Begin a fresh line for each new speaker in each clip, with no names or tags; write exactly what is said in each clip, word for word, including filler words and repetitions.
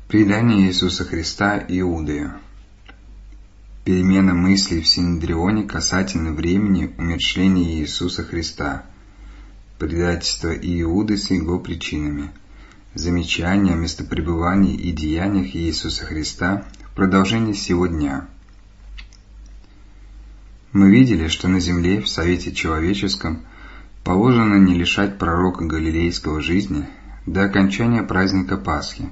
Предание Иисуса Христа Иудею. Перемена мыслей в Синедрионе касательно времени умерщвления Иисуса Христа. Предательство Иуды с его причинами. Замечания о местопребывании и деяниях Иисуса Христа в продолжении сего дня. Мы видели, что на земле, в Совете Человеческом, положено не лишать пророка Галилейского жизни до окончания праздника Пасхи.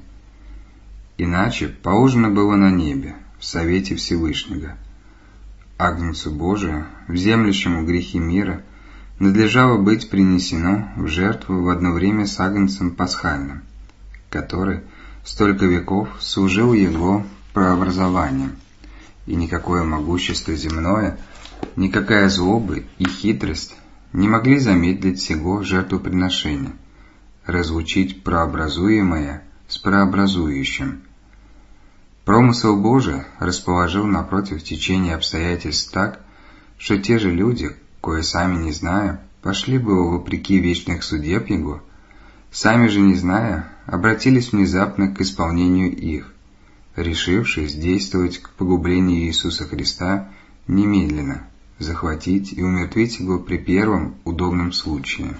Иначе положено было на небе, в Совете Всевышнего. Агнцу Божию, вземлющему грехи мира, надлежало быть принесено в жертву в одно время с Агнцем Пасхальным, который столько веков служил его прообразованием, и никакое могущество земное, никакая злоба и хитрость не могли замедлить сего жертвоприношения, разлучить прообразуемое с прообразующим. Промысел Божий расположил напротив течение обстоятельств так, что те же люди, кое сами не зная, пошли было вопреки вечных судеб Его, сами же не зная, обратились внезапно к исполнению их, решившись действовать к погублению Иисуса Христа немедленно, захватить и умертвить Его при первом удобном случае.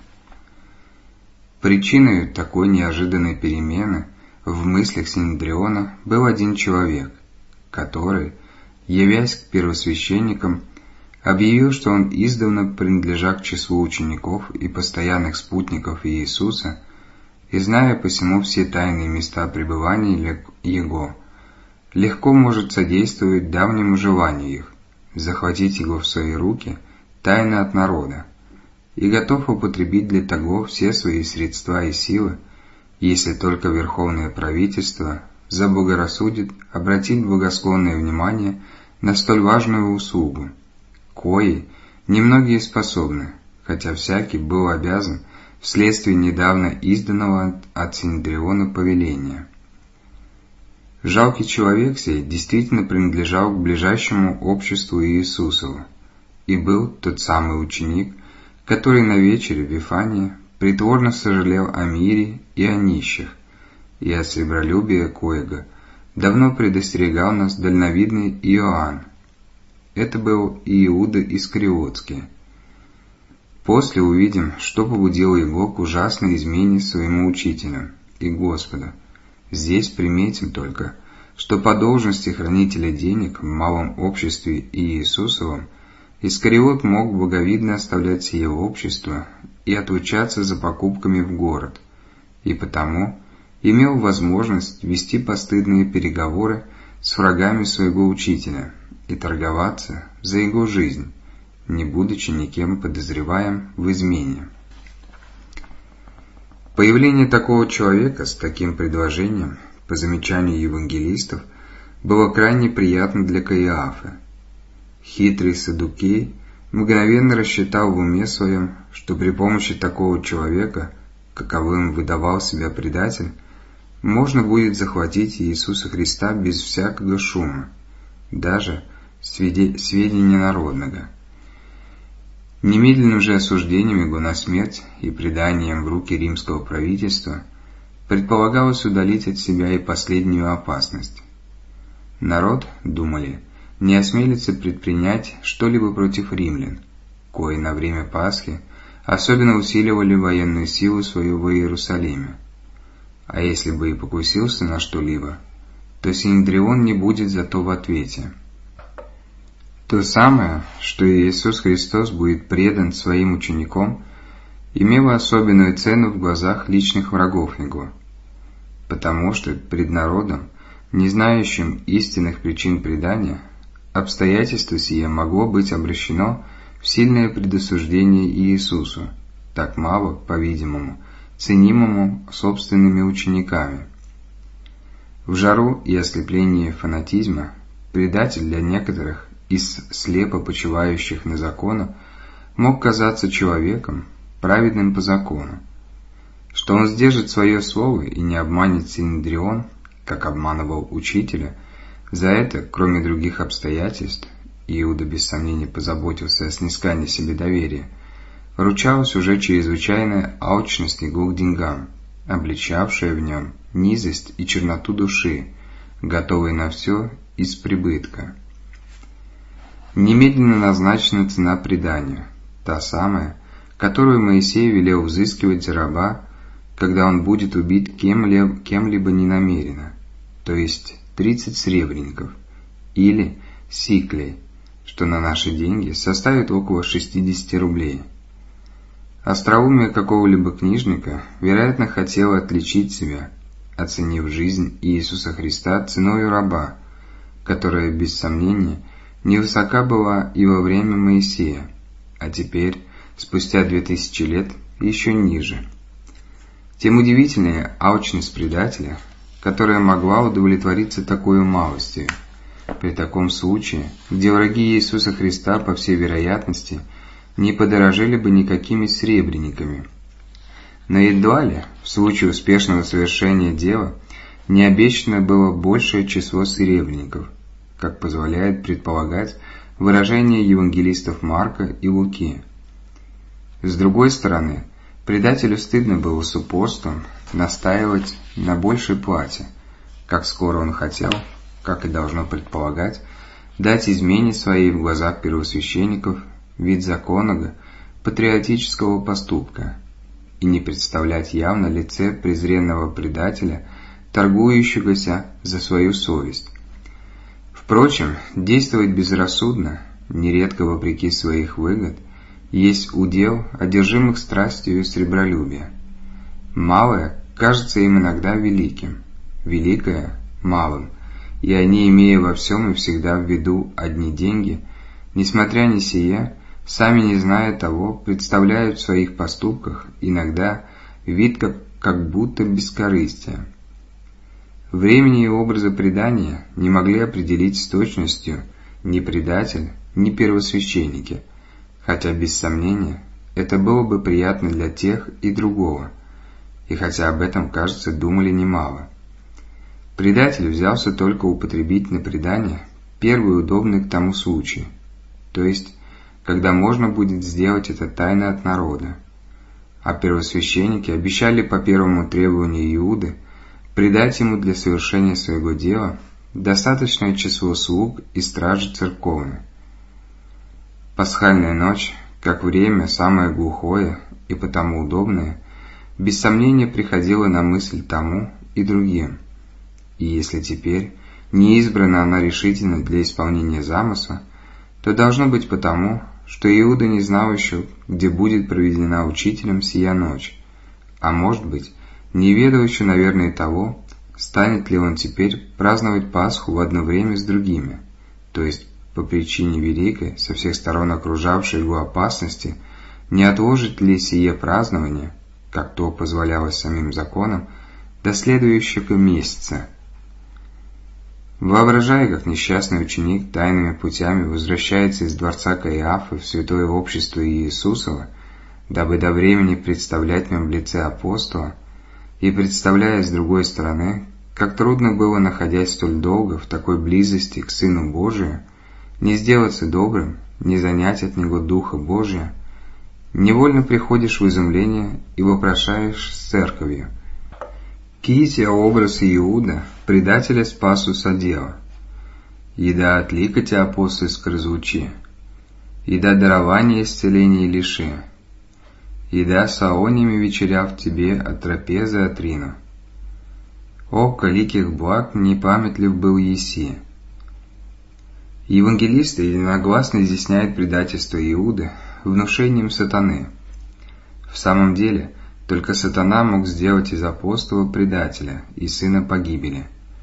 Причиной такой неожиданной перемены в мыслях Синедриона был один человек, который, явясь к первосвященникам, объявил, что он издавна, принадлежа к числу учеников и постоянных спутников Иисуса, и зная посему все тайные места пребывания Его, легко может содействовать давнему желанию их, захватить Его в свои руки тайно от народа, и готов употребить для того все свои средства и силы, если только Верховное Правительство заблагорассудит обратить благосклонное внимание на столь важную услугу, коей немногие способны, хотя всякий был обязан вследствие недавно изданного от Синедриона повеления. Жалкий человек сей действительно принадлежал к ближайшему обществу Иисусову и был тот самый ученик, который на вечере в Вифании притворно сожалел о мире и о нищих, и от сребролюбия коего давно предостерегал нас дальновидный Иоанн. Это был Иуда Искариотский. После увидим, что побудило его к ужасной измене своему учителю и Господу. Здесь приметим только, что по должности хранителя денег в малом обществе Иисусовом Искариот мог благовидно оставлять сие общество и отлучаться за покупками в город, и потому имел возможность вести постыдные переговоры с врагами своего учителя и торговаться за его жизнь, не будучи никем подозреваем в измене. Появление такого человека с таким предложением, по замечанию евангелистов, было крайне приятно для Каиафы. Хитрый Саддукей мгновенно рассчитал в уме своем, что при помощи такого человека, каковым выдавал себя предатель, можно будет захватить Иисуса Христа без всякого шума, даже сведения народного. Немедленным же осуждением его на смерть и преданием в руки римского правительства предполагалось удалить от себя и последнюю опасность. Народ, думали, не осмелится предпринять что-либо против римлян, кои на время Пасхи особенно усиливали военную силу свою в Иерусалиме. А если бы и покусился на что-либо, то Синедрион не будет зато в ответе. То самое, что Иисус Христос будет предан своим ученикам, имело особенную цену в глазах личных врагов Его, потому что пред народом, не знающим истинных причин предания, обстоятельство сие могло быть обращено в сильное предосуждение Иисусу, так мало, по-видимому, ценимому собственными учениками. В жару и ослеплении фанатизма предатель для некоторых из слепо почивающих на закону мог казаться человеком, праведным по закону. Что он сдержит свое слово и не обманет Синедрион, как обманывал учителя, за это, кроме других обстоятельств, Иуда без сомнения позаботился о снискании себе доверия, ручалась уже чрезвычайная алчность его к деньгам, обличавшая в нем низость и черноту души, готовые на все из прибытка. Немедленно назначена цена преданию, та самая, которую Моисей велел взыскивать за раба, когда он будет убит кем-либо, кем-либо ненамеренно, то есть тридцать сребреников, или сиклей, что на наши деньги составит около шестьдесят рублей. Остроумие какого-либо книжника, вероятно, хотело отличить себя, оценив жизнь Иисуса Христа ценою раба, которая, без сомнения, невысока была и во время Моисея, а теперь, спустя две тысячи лет, еще ниже. Тем удивительнее алчность предателя, которая могла удовлетвориться такой малостью, при таком случае, где враги Иисуса Христа, по всей вероятности, не подорожили бы никакими сребрениками. Но едва ли, в случае успешного совершения дела, не обещано было большее число сребреников, как позволяет предполагать выражение евангелистов Марка и Луки. С другой стороны, предателю стыдно было с упорством настаивать на большей плате, как скоро он хотел, как и должно предполагать, дать измене своей в глазах первосвященников вид законного, патриотического поступка и не представлять явно лице презренного предателя, торгующегося за свою совесть. Впрочем, действовать безрассудно, нередко вопреки своих выгод, есть удел одержимых страстью и сребролюбия. Малое кажется им иногда великим, великое – малым, и они, имея во всем и всегда в виду одни деньги, несмотря на сие, сами не зная того, представляют в своих поступках иногда вид как, как будто бескорыстия. Времени и образа предания не могли определить с точностью ни предатель, ни первосвященники, хотя, без сомнения, это было бы приятно для тех и другого, и хотя об этом, кажется, думали немало. Предатель взялся только употребить на предание первый удобный к тому случай, то есть, когда можно будет сделать это тайно от народа, а первосвященники обещали по первому требованию Иуды придать ему для совершения своего дела достаточное число слуг и стражи церковной. Пасхальная ночь, как время самое глухое и потому удобное, без сомнения приходила на мысль тому и другим, и если теперь не избрана она решительно для исполнения замысла, то должно быть потому, что Иуда не знал еще, где будет проведена учителем сия ночь, а может быть, не ведал еще, наверное, того, станет ли он теперь праздновать Пасху в одно время с другими, то есть по причине великой, со всех сторон окружавшей его опасности, не отложит ли сие празднование, как то позволялось самим законам, до следующего месяца. Воображая, как несчастный ученик тайными путями возвращается из дворца Каиафы в святое общество Иисусова, дабы до времени представлять нам в лице апостола, и представляя с другой стороны, как трудно было, находясь столь долго в такой близости к Сыну Божию, не сделаться добрым, не занять от Него Духа Божия, невольно приходишь в изумление и вопрошаешь с церковью: «Ките образ Иуда, предателя спасу содела, еда отликати апостольско разлучи, еда дарования исцеления лиши, еда саонями вечеря в тебе от трапезы отрину. О, коликих благ не памятлив был еси». Евангелист единогласно изъясняет предательство Иуды внушением сатаны. В самом деле, только сатана мог сделать из апостола предателя и сына погибели.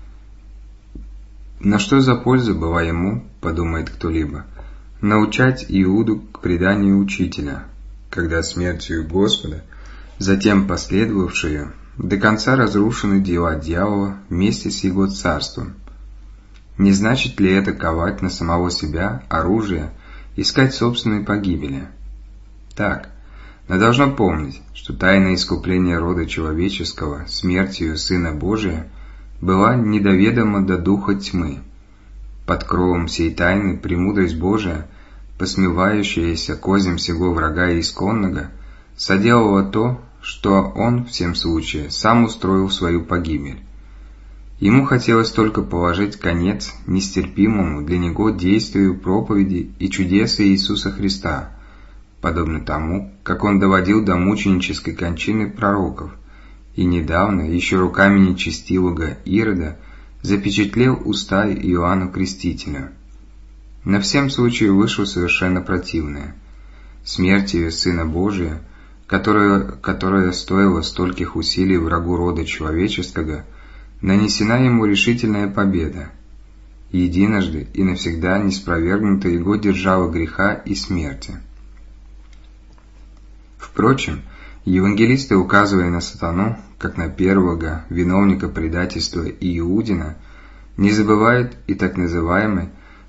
Но что за польза была ему, подумает кто-либо, научать Иуду к преданию учителя, когда смертью Господа, затем последовавшую, до конца разрушены дела дьявола вместе с его царством? Не значит ли это ковать на самого себя оружие, искать собственной погибели? Так, но должно помнить, что тайна искупления рода человеческого смертью Сына Божия была недоведома до духа тьмы. Под кровом сей тайны премудрость Божия, посмевающаяся козем сего врага исконного, соделала то, что он, в всем случае, сам устроил свою погибель. Ему хотелось только положить конец нестерпимому для него действию проповеди и чудес Иисуса Христа, подобно тому, как он доводил до мученической кончины пророков, и недавно, еще руками нечестивого Ирода, запечатлел уста Иоанну Крестителю. На всем случае вышло совершенно противное. Смертью Сына Божия, которая, которая стоила стольких усилий врагу рода человеческого, нанесена ему решительная победа. Единожды и навсегда неспровергнута его держава греха и смерти. Впрочем, евангелисты, указывая на сатану, как на первого виновника предательства Иудина, не забывают и так называемых,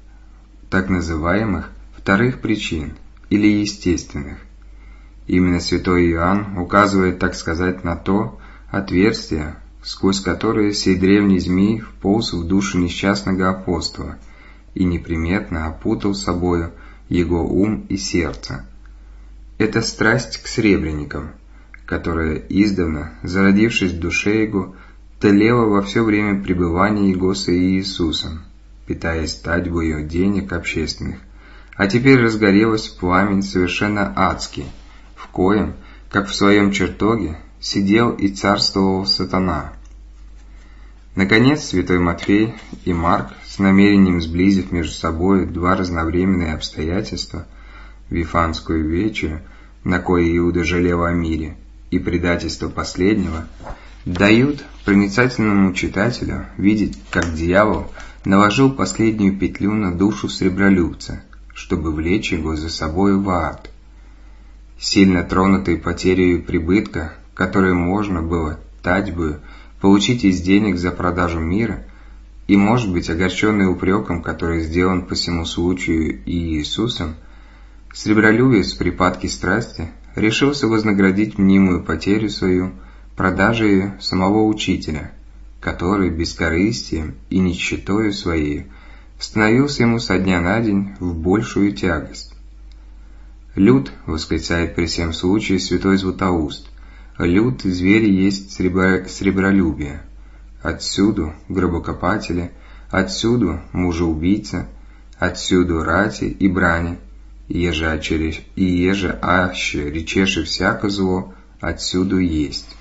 так называемых вторых причин или естественных. Именно святой Иоанн указывает, так сказать, на то отверстие, сквозь которое сей древний змей вполз в душу несчастного апостола и неприметно опутал собою его ум и сердце. Это страсть к сребреникам, которая издавна, зародившись в душе его, тлела во все время пребывания его с Иисусом, питаясь татьбою денег общественных, а теперь разгорелась в пламень совершенно адский, в коем, как в своем чертоге, сидел и царствовал сатана. Наконец, святой Матфей и Марк, с намерением сблизив между собой два разновременные обстоятельства, Вифанскую вечерю, на кое Иуда жалел о мире, и предательство последнего, дают проницательному читателю видеть, как дьявол наложил последнюю петлю на душу сребролюбца, чтобы влечь его за собой в ад. Сильно тронутый потерей прибытка, которое можно было татьбою получить из денег за продажу мира, и, может быть, огорченный упреком, который сделан по всему случаю и Иисусом, сребролюбец в припадке страсти решился вознаградить мнимую потерю свою продажей самого учителя, который бескорыстием и нищетою своей становился ему со дня на день в большую тягость. «Люд», — восклицает при всем случае святой Златоуст, «люд звери есть сребро, сребролюбие. Отсюду гробокопатели, отсюду мужеубийца, отсюду рати и брани, еже очере, и еже аще речеше всяко зло, отсюду есть».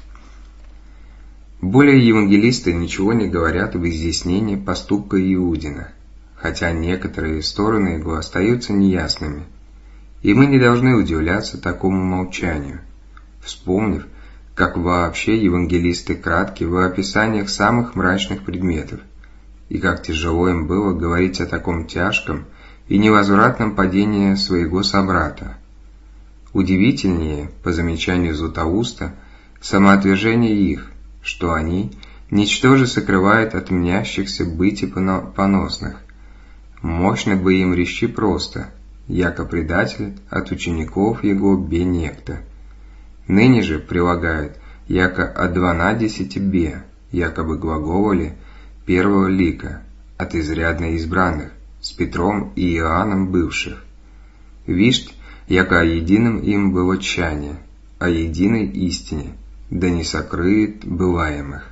Более евангелисты ничего не говорят в изъяснении поступка Иудина, хотя некоторые стороны его остаются неясными, и мы не должны удивляться такому молчанию, вспомнив, как вообще евангелисты кратки в описаниях самых мрачных предметов, и как тяжело им было говорить о таком тяжком и невозвратном падении своего собрата. Удивительнее, по замечанию Златоуста, самоотвержение их, что они ничтоже сокрывают от мнящихся быти поносных. Мощно бы им речи просто, яко предатель от учеников его бе некто. Ныне же прилагают, яко от дванадесяти бе, якобы глаголали первого лика, от изрядно избранных, с Петром и Иоанном бывших. Вишь, яко о едином им было тчание, о единой истине, да не сокрыет бываемых.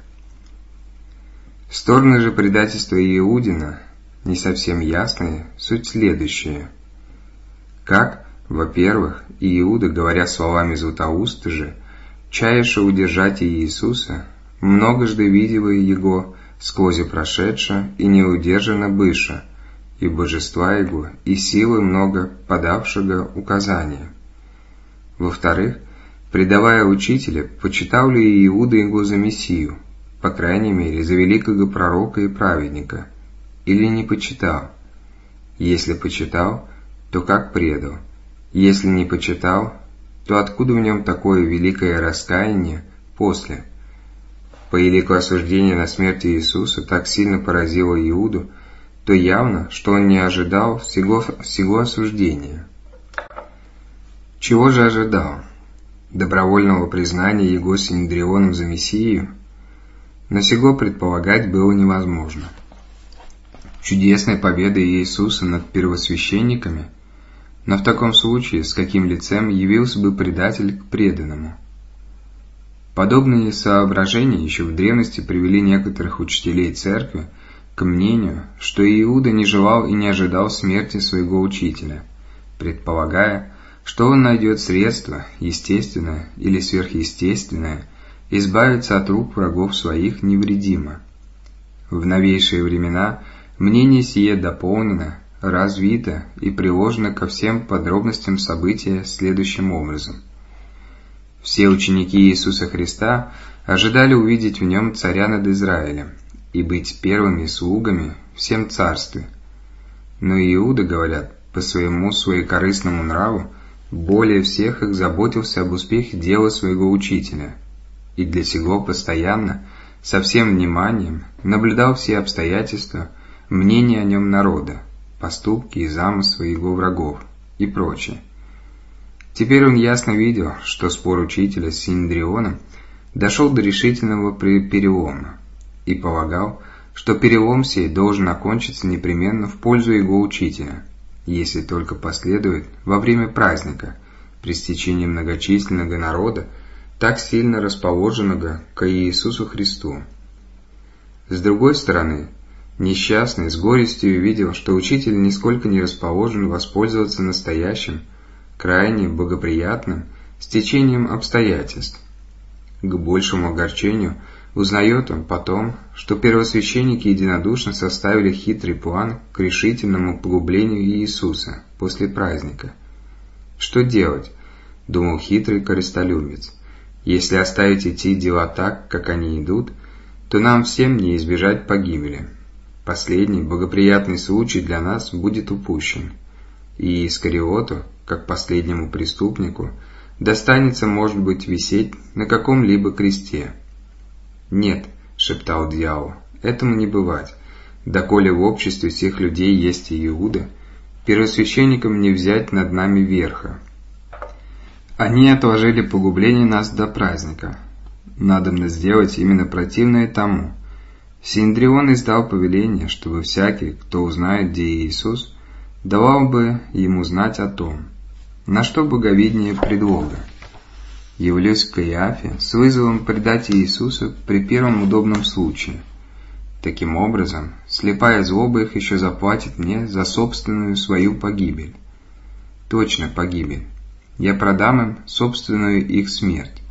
Стороны же предательства Иудина, не совсем ясные, суть следующая. Как, во-первых, Иуда, говоря словами Златоуста же, чаяше удержать Иисуса, многожды видела его сквозь прошедше и неудержанно быша, и божества его, и силы много подавшего указания. Во-вторых, предавая учителя, почитал ли Иуда его за Мессию, по крайней мере, за великого пророка и праведника, или не почитал? Если почитал, то как предал? Если не почитал, то откуда в нем такое великое раскаяние после? По елику осуждения на смерть Иисуса так сильно поразило Иуду, то явно, что он не ожидал всего, всего осуждения. Чего же ожидал? Добровольного признания его Синедрионом за Мессию? Но сего предполагать было невозможно. Чудесной победы Иисуса над первосвященниками? Но в таком случае с каким лицем явился бы предатель к преданному? Подобные соображения еще в древности привели некоторых учителей церкви к мнению, что Иуда не желал и не ожидал смерти своего учителя, предполагая, что он найдет средство, естественное или сверхъестественное, избавиться от рук врагов своих невредимо. В новейшие времена мнение сие дополнено, развито и приложено ко всем подробностям события следующим образом. Все ученики Иисуса Христа ожидали увидеть в нем царя над Израилем и быть первыми слугами всем царстве. Но Иуда, говорят, по своему своекорыстному нраву, более всех их заботился об успехе дела своего учителя, и для сего постоянно, со всем вниманием, наблюдал все обстоятельства, мнения о нем народа, поступки и замыслы его врагов и прочее. Теперь он ясно видел, что спор учителя с Синедрионом дошел до решительного перелома, и полагал, что перелом сей должен окончиться непременно в пользу его учителя, если только последует во время праздника, при стечении многочисленного народа, так сильно расположенного к Иисусу Христу. С другой стороны, несчастный с горестью видел, что учитель нисколько не расположен воспользоваться настоящим, крайне благоприятным стечением обстоятельств. К большему огорчению узнает он потом, что первосвященники единодушно составили хитрый план к решительному погублению Иисуса после праздника. «Что делать?» — думал хитрый корыстолюбец. «Если оставить идти дела так, как они идут, то нам всем не избежать погибели. Последний благоприятный случай для нас будет упущен, и Искариоту, как последнему преступнику, достанется, может быть, висеть на каком-либо кресте». «Нет», — шептал дьявол, — «этому не бывать. Доколе в обществе всех людей есть и Иуда, первосвященникам не взять над нами верха. Они отложили погубление нас до праздника. Надобно сделать именно противное тому. Синедрион издал повеление, чтобы всякий, кто узнает, где Иисус, давал бы ему знать о том, на что боговиднее предлога. Явлюсь к Каиафе с вызовом предать Иисуса при первом удобном случае. Таким образом, слепая злоба их еще заплатит мне за собственную свою погибель. Точно погибель. Я продам им собственную их смерть.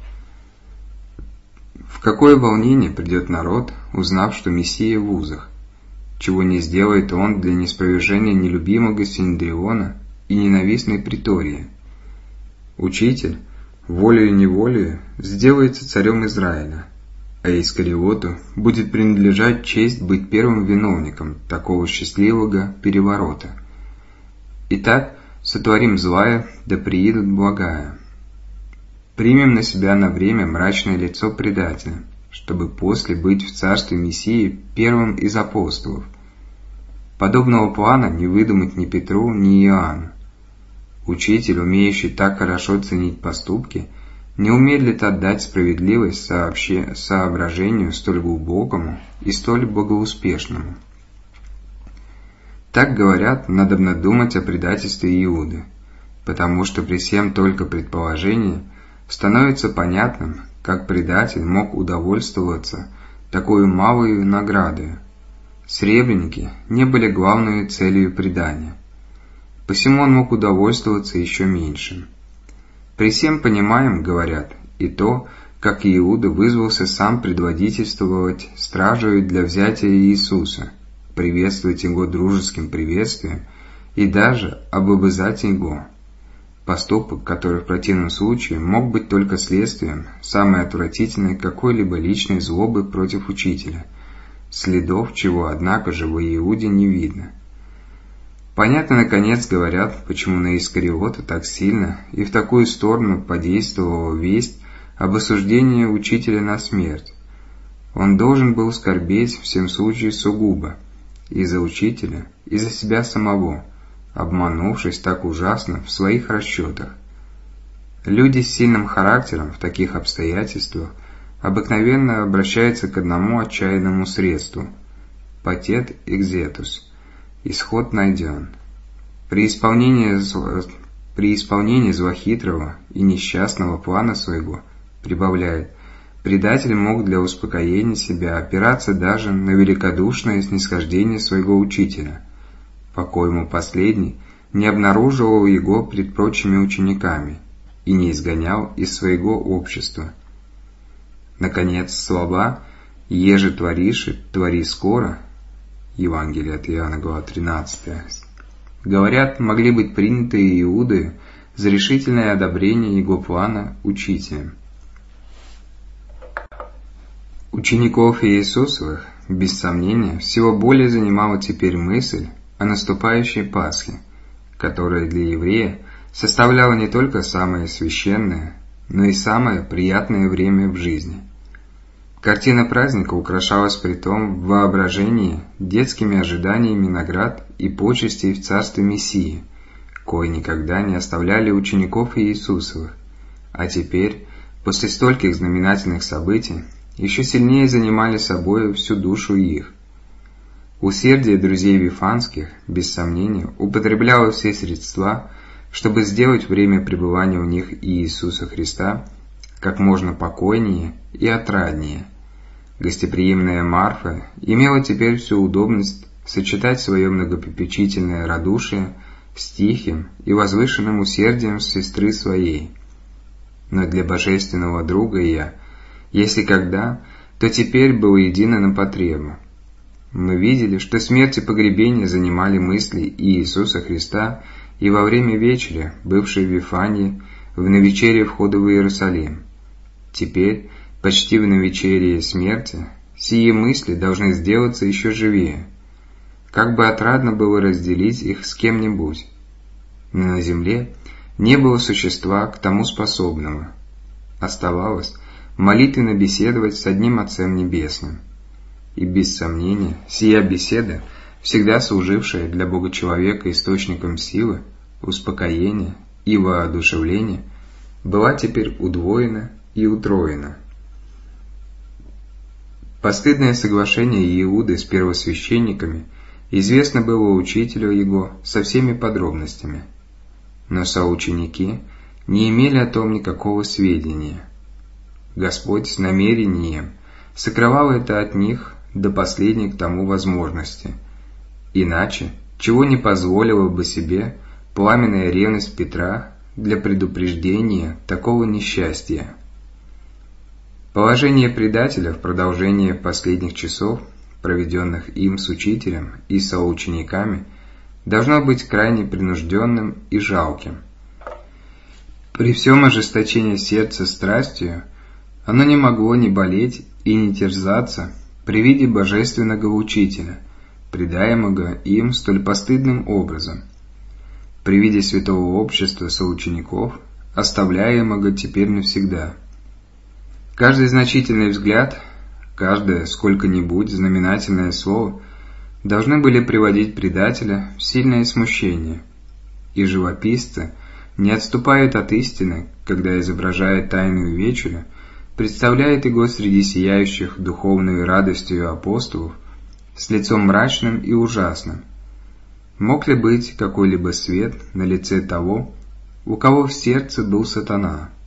В какое волнение придет народ, узнав, что Мессия в узах, чего не сделает он для неспровержения нелюбимого Синедриона и ненавистной притории. Учитель, волею-неволею, сделается царем Израиля, а Искариоту будет принадлежать честь быть первым виновником такого счастливого переворота. Итак, сотворим злая, да приидут благая. Примем на себя на время мрачное лицо предателя, чтобы после быть в царстве Мессии первым из апостолов. Подобного плана не выдумать ни Петру, ни Иоанну. Учитель, умеющий так хорошо ценить поступки, не умедлит отдать справедливость сообще... соображению столь глубокому и столь богоуспешному. Так говорят, надобно думать о предательстве Иуды, потому что при всем только предположении становится понятным, как предатель мог удовольствоваться такой малой наградой. Сребреники не были главной целью предания, посему он мог удовольствоваться еще меньшим. При всем понимаем, говорят, и то, как Иуда вызвался сам предводительствовать стражей для взятия Иисуса, приветствовать его дружеским приветствием и даже облобызать его. Поступок, который в противном случае мог быть только следствием самой отвратительной какой-либо личной злобы против учителя, следов чего, однако же, в Иуде не видно. Понятно, наконец, говорят, почему на Искариота так сильно и в такую сторону подействовала весть об осуждении учителя на смерть. Он должен был скорбеть в всем случае сугубо, и за учителя, и за себя самого, обманувшись так ужасно в своих расчетах. Люди с сильным характером в таких обстоятельствах обыкновенно обращаются к одному отчаянному средству – патет экзетус. Исход найден. При исполнении, зло... При исполнении злохитрого и несчастного плана своего, прибавляет, предатель мог для успокоения себя опираться даже на великодушное снисхождение своего учителя, покоему последний не обнаруживал его пред прочими учениками и не изгонял из своего общества. Наконец, слова «Еже творишь, твори скоро» Евангелие от Иоанна, глава тринадцатая, говорят, могли быть приняты Иудою за решительное одобрение его плана учителем. Учеников Иисусовых, без сомнения, всего более занимала теперь мысль о наступающей Пасхе, которая для еврея составляла не только самое священное, но и самое приятное время в жизни. Картина праздника украшалась притом в воображении детскими ожиданиями наград и почестей в царстве Мессии, кои никогда не оставляли учеников Иисусовых, а теперь, после стольких знаменательных событий, еще сильнее занимали собою всю душу их. Усердие друзей Вифанских, без сомнения, употребляло все средства, чтобы сделать время пребывания у них Иисуса Христа как можно покойнее и отраднее. Гостеприимная Марфа имела теперь всю удобность сочетать свое многопопечительное радушие с тихим и возвышенным усердием сестры своей. Но для божественного друга я, если когда, то теперь было едино на потребу. Мы видели, что смерть и погребение занимали мысли Иисуса Христа и во время вечери, бывшей в Вифании, в навечерие входа в Иерусалим. Теперь, почти в навечерие смерти, сие мысли должны сделаться еще живее. Как бы отрадно было разделить их с кем-нибудь. Но на земле не было существа к тому способного. Оставалось молитвенно беседовать с одним Отцем Небесным. И без сомнения, сия беседа, всегда служившая для Бога-человека источником силы, успокоения и воодушевления, была теперь удвоена и утроена. Постыдное соглашение Иуды с первосвященниками известно было учителю его со всеми подробностями, но соученики не имели о том никакого сведения. Господь с намерением сокрывал это от них до последней к тому возможности, иначе чего не позволила бы себе пламенная ревность Петра для предупреждения такого несчастья. Положение предателя в продолжение последних часов, проведенных им с учителем и соучениками, должно быть крайне принужденным и жалким. При всем ожесточении сердца страстью оно не могло не болеть и не терзаться при виде божественного учителя, предаемого им столь постыдным образом, при виде святого общества соучеников, оставляемого теперь навсегда. Каждый значительный взгляд, каждое сколько-нибудь знаменательное слово должны были приводить предателя в сильное смущение, и живописцы не отступают от истины, когда, изображая тайную вечерю, представляет его среди сияющих духовной радостью апостолов с лицом мрачным и ужасным. Мог ли быть какой-либо свет на лице того, у кого в сердце был сатана?